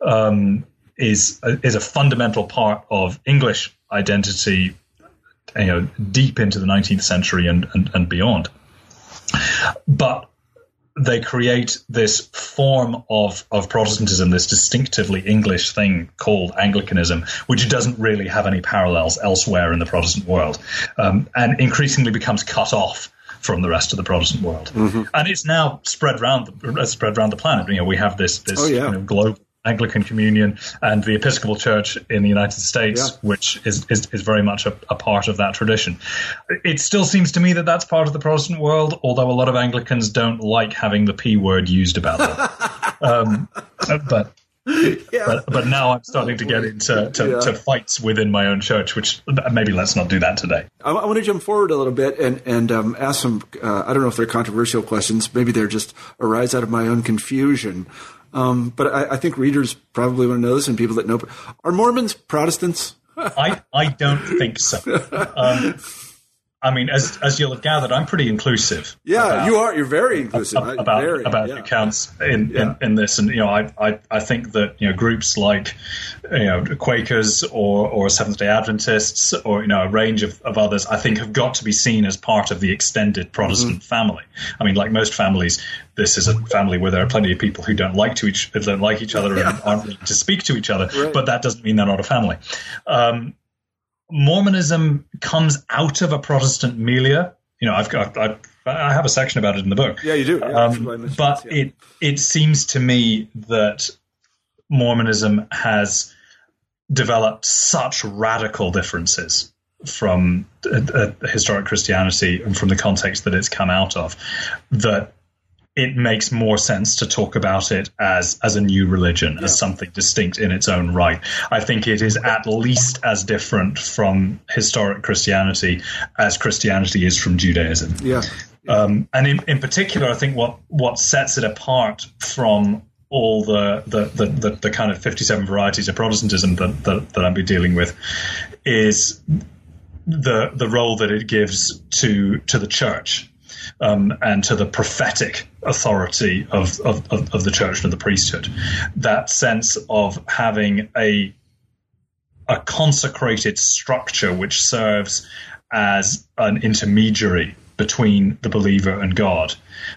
is a fundamental part of English identity, deep into the 19th century and beyond. But they create this form of Protestantism, this distinctively English thing called Anglicanism, which doesn't really have any parallels elsewhere in the Protestant world, and increasingly becomes cut off from the rest of the Protestant world. And it's now spread around the planet. We have this global Anglican Communion and the Episcopal Church in the United States, which is very much a part of that tradition. It still seems to me that that's part of the Protestant world, although a lot of Anglicans don't like having the P word used about them. But But now I'm starting to get into fights within my own church, which maybe let's not do that today. I want to jump forward a little bit and ask some, I don't know if they're controversial questions. Maybe they're just arise out of my own confusion. But I think readers probably want to know this, and people that know. Are Mormons Protestants? I don't think so. I mean, as you'll have gathered, I'm pretty inclusive. Yeah, you are. You're very inclusive about who counts in this, and I think that groups like Quakers or Seventh Day Adventists or a range of others, I think have got to be seen as part of the extended Protestant family. I mean, like most families, this is a family where there are plenty of people who don't like each other and aren't willing to speak to each other, but that doesn't mean they're not a family. Mormonism comes out of a Protestant milieu. I have a section about it in the book. Yeah, you do. But it seems to me that Mormonism has developed such radical differences from historic Christianity and from the context that it's come out of that it makes more sense to talk about it as a new religion, as something distinct in its own right. I think it is at least as different from historic Christianity as Christianity is from Judaism. Yeah. And in particular, I think what sets it apart from all the kind of 57 varieties of Protestantism that I've been dealing with is the role that it gives to the church. And to the prophetic authority of the church and of the priesthood, that sense of having a consecrated structure which serves as an intermediary between the believer and God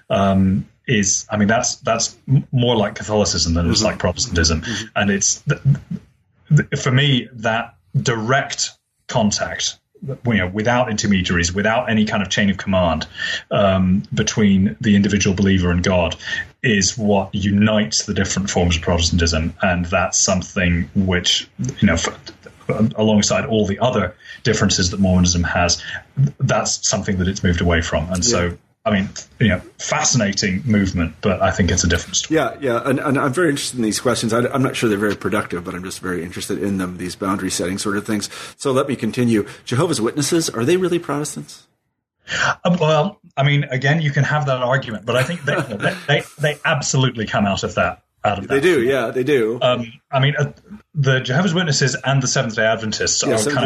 that's more like Catholicism than it's like Protestantism, and it's for me that direct contact, without intermediaries, without any kind of chain of command between the individual believer and God, is what unites the different forms of Protestantism. And that's something which, alongside all the other differences that Mormonism has, that's something that it's moved away from. And so, fascinating movement, but I think it's a different story. Yeah, and I'm very interested in these questions. I'm not sure they're very productive, but I'm just very interested in them, these boundary setting sort of things. So let me continue. Jehovah's Witnesses, are they really Protestants? Well, I mean, again, you can have that argument, but I think they absolutely come out of that. They do, yeah, they do. The Jehovah's Witnesses and the Seventh-day Adventists are kind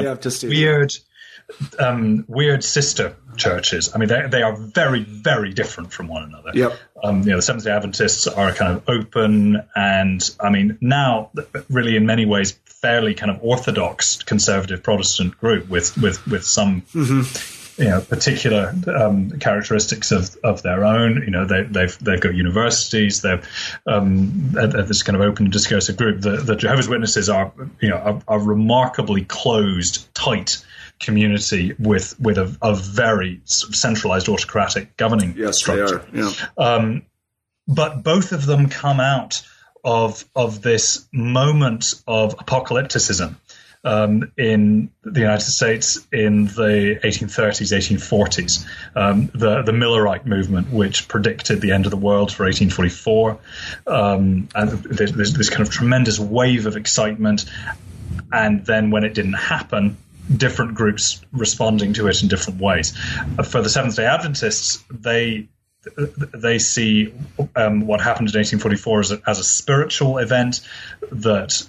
of weird sister churches. I mean, they are very, very different from one another. Yep. The Seventh-day Adventists are kind of open and, now really in many ways fairly kind of orthodox conservative Protestant group with some particular characteristics of their own. They've got universities. They've this kind of open and discursive group. The Jehovah's Witnesses are remarkably closed, tight community with a very centralized autocratic governing structure. They are. Yeah. But both of them come out of this moment of apocalypticism in the United States in the 1830s, 1840s. The Millerite movement, which predicted the end of the world for 1844. And there's this kind of tremendous wave of excitement. And then when it didn't happen, different groups responding to it in different ways. For the Seventh-day Adventists, they see what happened in 1844 as a spiritual event, that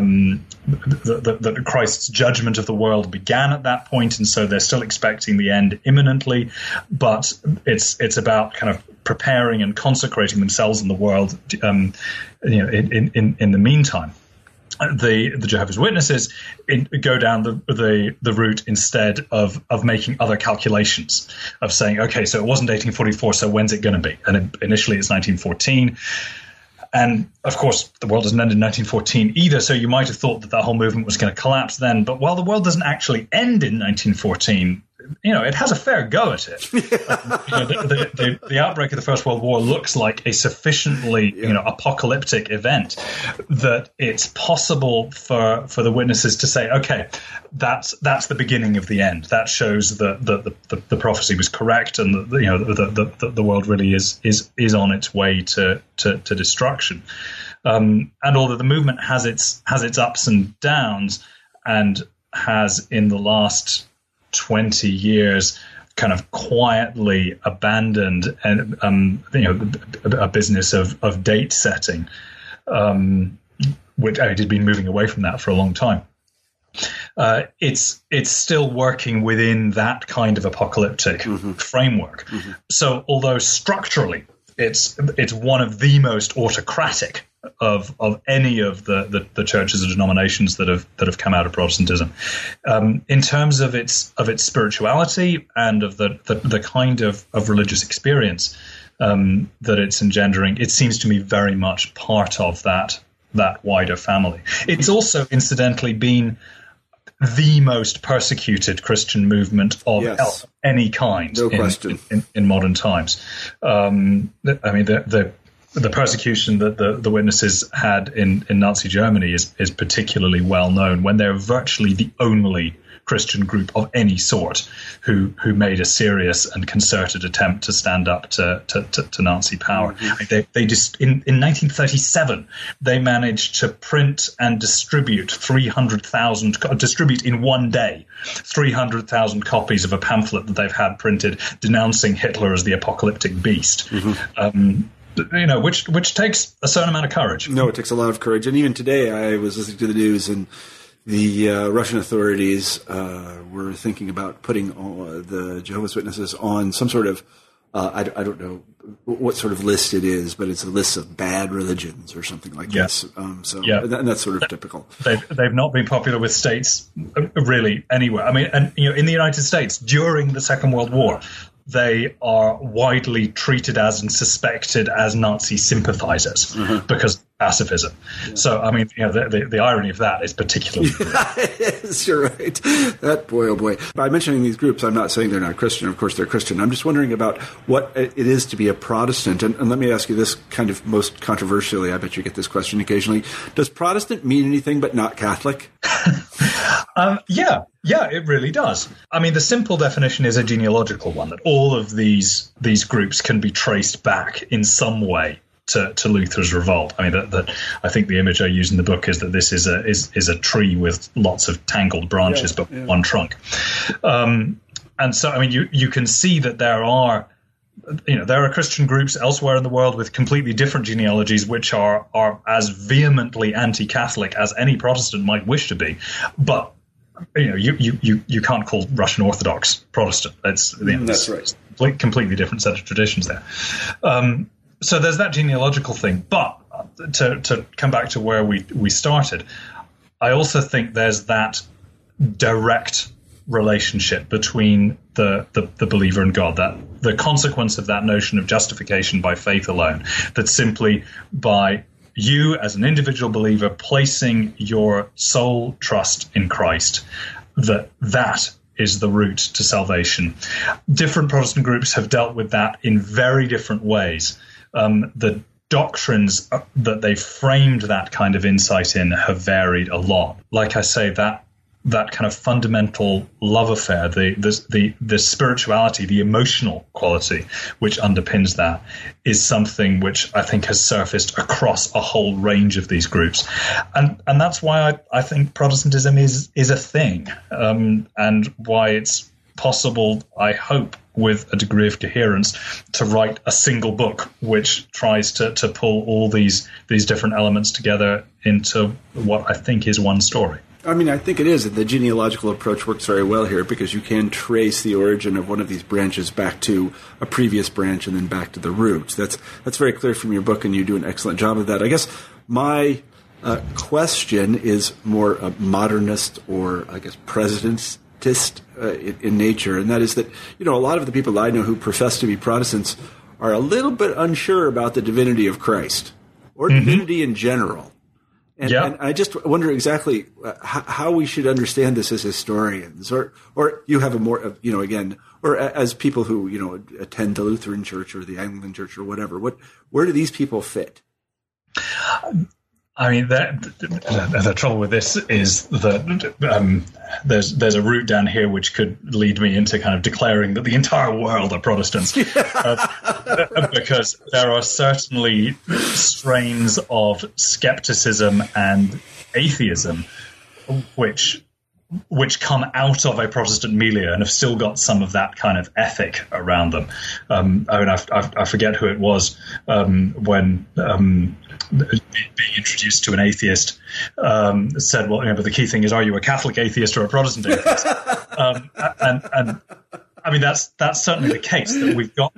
Christ's judgment of the world began at that point, and so they're still expecting the end imminently. But it's about kind of preparing and consecrating themselves in the world, in the meantime. The Jehovah's Witnesses go down the route instead of making other calculations, of saying, okay, so it wasn't 1844, so when's it going to be? And initially it's 1914. And of course, the world doesn't end in 1914 either, so you might have thought that whole movement was going to collapse then. But while the world doesn't actually end in 1914, it has a fair go at it. The outbreak of the First World War looks like a sufficiently, apocalyptic event that it's possible for the witnesses to say, okay, that's the beginning of the end. That shows that the prophecy was correct, and the world really is on its way to destruction. And although the movement has its ups and downs, and has in the last 20 years kind of quietly abandoned a business of date setting, which it had been moving away from that for a long time. It's still working within that kind of apocalyptic framework. So although structurally it's one of the most autocratic of any of the churches or denominations that have come out of Protestantism, in terms of its spirituality and of the kind of religious experience that it's engendering, it seems to me very much part of that wider family. It's also incidentally been the most persecuted Christian movement of any kind, no question, in modern times. I mean, the persecution that the witnesses had in Nazi Germany is particularly well known, when they're virtually the only Christian group of any sort who made a serious and concerted attempt to stand up to Nazi power. They just in 1937 they managed to print and distribute in one day 300,000 copies of a pamphlet that they've had printed denouncing Hitler as the apocalyptic beast. Which takes a certain amount of courage. No, it takes a lot of courage. And even today, I was listening to the news, and the Russian authorities were thinking about putting the Jehovah's Witnesses on some sort of, I don't know what sort of list it is, but it's a list of bad religions or something like this. And that's sort of typical. They've not been popular with states really anywhere. I mean, and in the United States during the Second World War, they are widely treated as and suspected as Nazi sympathizers because of pacifism. Yeah. So, I mean, the irony of that is particularly yes, you're right. That boy, oh boy. By mentioning these groups, I'm not saying they're not Christian. Of course, they're Christian. I'm just wondering about what it is to be a Protestant. And let me ask you this kind of most controversially. I bet you get this question occasionally. Does Protestant mean anything but not Catholic? Yeah, it really does. I mean, the simple definition is a genealogical one, that all of these groups can be traced back in some way to Luther's revolt. I mean, I think the image I use in the book is that this is a tree with lots of tangled branches, but one trunk. And so, I mean, you can see that there are Christian groups elsewhere in the world with completely different genealogies, which are as vehemently anti-Catholic as any Protestant might wish to be, but you can't call Russian Orthodox Protestant. That's right. Completely different set of traditions there. So there's that genealogical thing. But to come back to where we started, I also think there's that direct relationship between the believer and God, that the consequence of that notion of justification by faith alone, that simply by you as an individual believer placing your sole trust in Christ, that is the route to salvation. Different Protestant groups have dealt with that in very different ways. The doctrines that they framed that kind of insight in have varied a lot. Like I say, that kind of fundamental love affair, the spirituality, the emotional quality which underpins that, is something which I think has surfaced across a whole range of these groups, and that's why I think Protestantism is a thing, and why it's possible, I hope, with a degree of coherence, to write a single book which tries to pull all these different elements together into what I think is one story. I mean, I think it is. The genealogical approach works very well here because you can trace the origin of one of these branches back to a previous branch and then back to the roots. That's very clear from your book, and you do an excellent job of that. I guess my question is more modernist, or I guess presidentist in nature, and that is that, a lot of the people I know who profess to be Protestants are a little bit unsure about the divinity of Christ or divinity in general. And I just wonder exactly how we should understand this as historians, or you have a more, or as people who, attend the Lutheran Church or the Anglican Church or whatever. Where do these people fit? I mean, the trouble with this is that there's a route down here which could lead me into kind of declaring that the entire world are Protestants, because there are certainly strains of skepticism and atheism which come out of a Protestant milieu and have still got some of that kind of ethic around them. I mean, I forget who it was when being introduced to an atheist said, well, but the key thing is, are you a Catholic atheist or a Protestant atheist? And I mean, that's certainly the case, that we've got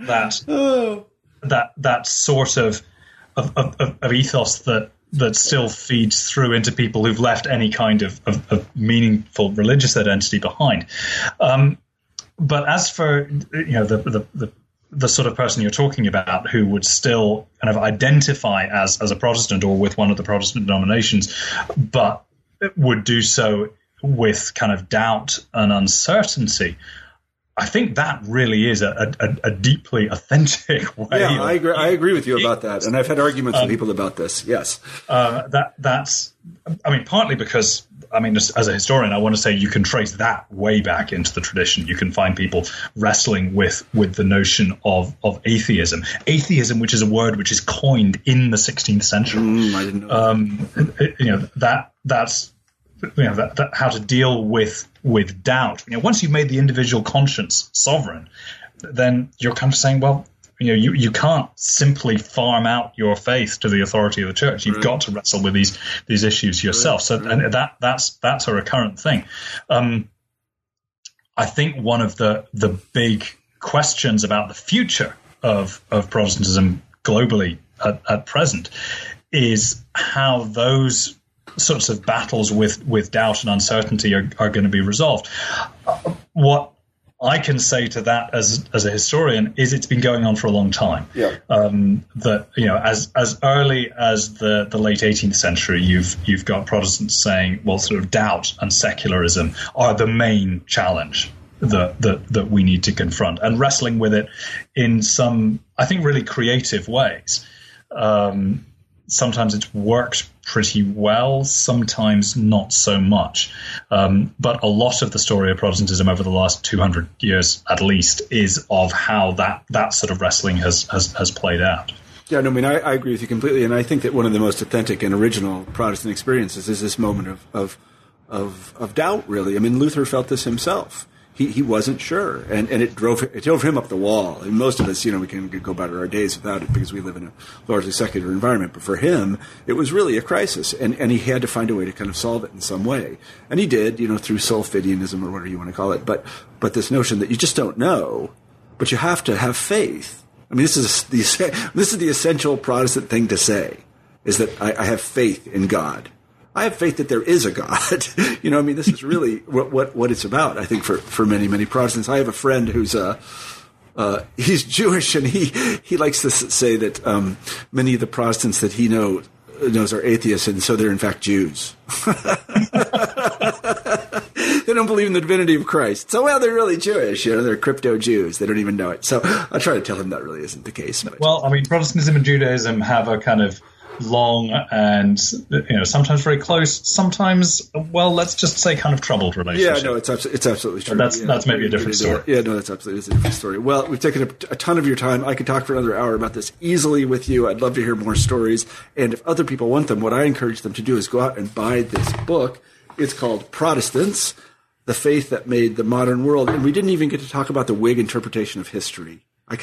that sort of ethos that still feeds through into people who've left any kind of meaningful religious identity behind. But as for the sort of person you're talking about who would still kind of identify as a Protestant or with one of the Protestant denominations, but would do so with kind of doubt and uncertainty, I think that really is a deeply authentic way. Yeah, I agree with you about that, and I've had arguments with people about this. Yes, that's. I mean, partly because as a historian, I want to say you can trace that way back into the tradition. You can find people wrestling with the notion of atheism, which is a word which is coined in the 16th century. I didn't know. That's how to deal with doubt. Once you've made the individual conscience sovereign, then you're kind of saying, well, you can't simply farm out your faith to the authority of the church. You've got to wrestle with these issues yourself. So, and that's a recurrent thing. I think one of the big questions about the future of Protestantism globally at present is how those sorts of battles with doubt and uncertainty are going to be resolved. What I can say to that as a historian is it's been going on for a long time. Yeah. As early as the late 18th century, you've got Protestants saying, well, sort of doubt and secularism are the main challenge that we need to confront, and wrestling with it in some, I think, really creative ways. Sometimes it's worked pretty well, sometimes not so much. But a lot of the story of Protestantism over the last 200 years, at least, is of how that sort of wrestling has played out. Yeah, no, I mean, I agree with you completely, and I think that one of the most authentic and original Protestant experiences is this moment of doubt, really. I mean, Luther felt this himself. He wasn't sure, and it drove him up the wall. And most of us, we can go about our days without it because we live in a largely secular environment. But for him, it was really a crisis, and he had to find a way to kind of solve it in some way. And he did, through Sulfidianism or whatever you want to call it. But this notion that you just don't know, but you have to have faith. I mean, this is the essential Protestant thing to say, is that I have faith in God. I have faith that there is a God. This is really what it's about, I think, for many, many Protestants. I have a friend who's he's Jewish, and he likes to say that many of the Protestants that he knows are atheists, and so they're in fact Jews. They don't believe in the divinity of Christ. So, well, they're really Jewish. They're crypto Jews. They don't even know it. So I try to tell him that really isn't the case. But. Well, I mean, Protestantism and Judaism have a kind of long and sometimes very close, sometimes, well, let's just say kind of troubled relationship. Yeah, no, it's absolutely true. But that's maybe a different story. Yeah, no, that's absolutely a different story. Well, we've taken a ton of your time. I could talk for another hour about this easily with you. I'd love to hear more stories. And if other people want them, what I encourage them to do is go out and buy this book. It's called Protestants, The Faith That Made the Modern World. And we didn't even get to talk about the Whig interpretation of history. I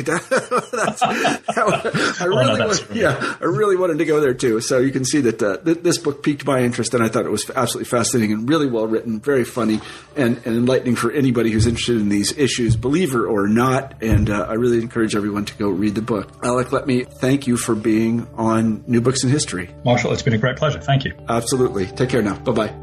really wanted to go there too. So you can see that this book piqued my interest, and I thought it was absolutely fascinating and really well written, very funny, and enlightening for anybody who's interested in these issues, believer or not. And I really encourage everyone to go read the book. Alec, let me thank you for being on New Books in History. Marshall, it's been a great pleasure. Thank you. Absolutely. Take care now. Bye-bye.